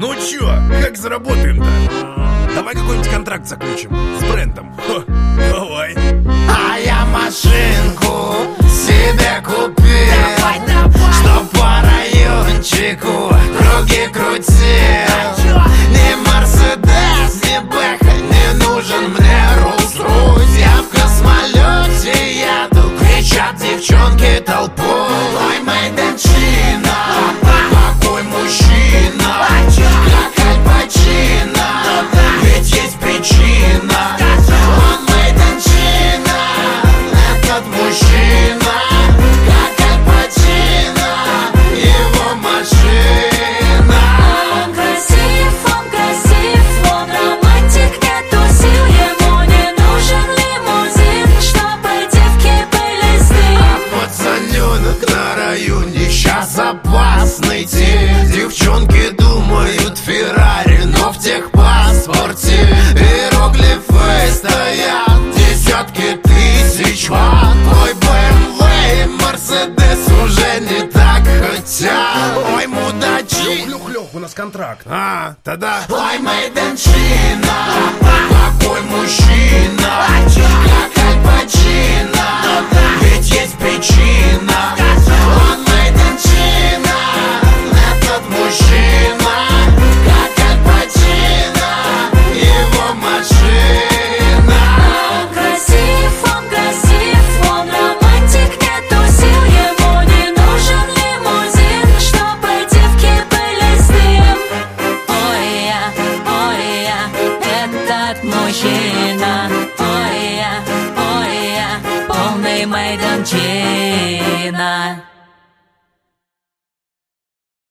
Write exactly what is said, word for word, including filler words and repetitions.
Ну чё, как заработаем-то? Давай какой-нибудь контракт заключим с брендом. Ха, давай. А я машинку себе купил, Давай, давай. чтоб по райончику круги крутил. Ни Мерседес, ни Бэха не нужен мне Rolls-Royce. Я в космолете еду, кричат девчонки толпой. Ой, майданчина, какой мужчина, как Аль Пачино, ведь есть причина. Он майданчина, этот мужчина, как Аль Пачино, его машина. Он красив, он красив, он романтик, нету сил. Ему не нужен лимузин, чтобы девки были с ним. Пацаненок на районе сейчас опасный тип. Девчонки думают Феррари, но в техпаспорте иероглифы стоят. Десятки тысяч ватт. Ой, бэ эм вэ и Мерседес уже не так хотят. Ой, мудачи. Лёх-лёх, у нас контракт. А, тогда. Ой, майданчина, какой мужчина, как Аль Пачино, ведь есть причина. Он